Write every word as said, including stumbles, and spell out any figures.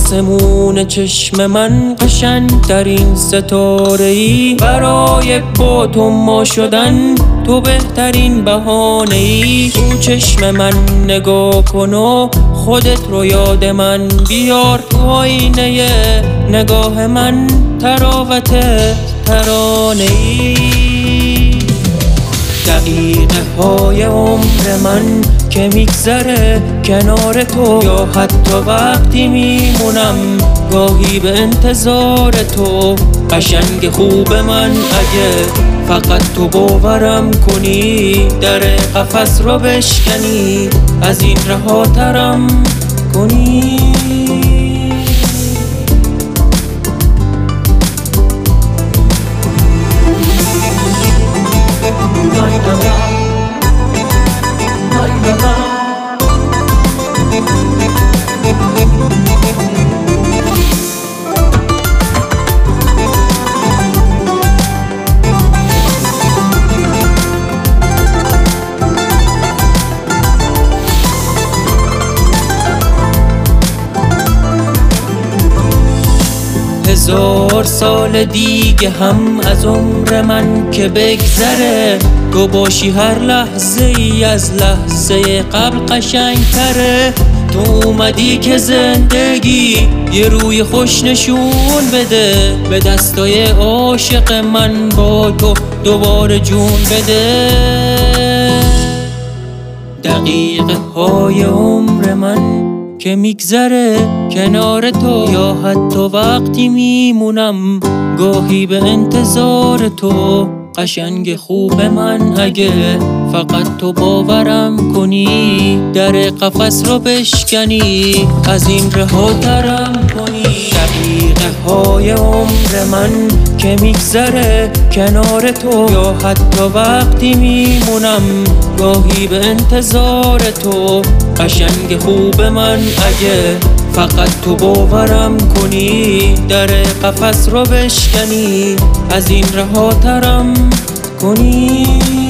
آسمون چشم من قشنگترین ستاره‌ای، برای با تو ما شدن تو بهترین بهانه‌ای. تو چشم من نگاه کن و خودت رو یاد من بیار، تو آینه نگاه من تراوت ترانه‌ای. دقیقه های عمر من که میگذره کنار تو، یا حتی وقتی میمونم گاهی به انتظار تو. قشنگ خوب من اگه فقط تو باورم کنی، در قفس رو بشکنی از این رهاترم کنی. هزار سال دیگه هم از عمر من که بگذره، تو باشی هر لحظه ای از لحظه قبل قشنگتره. تو اومدی که زندگی یه روی خوش نشون بده، به دستای عاشق من با تو دوباره جون بده. دقیقه های عمر من که میگذره کنار تو، یا حتی وقتی میمونم گاهی به انتظار تو. قشنگ خوب من اگه فقط تو باورم کنی، در قفس رو بشکنی از این رهاترم کنی. دقیقه های عمر من که میگذره کنار تو، یا حتی وقتی میمونم گاهی به انتظار تو. قشنگ خوب من اگه فقط تو باورم کنی، در قفس رو بشکنی از این رهاترم کنی.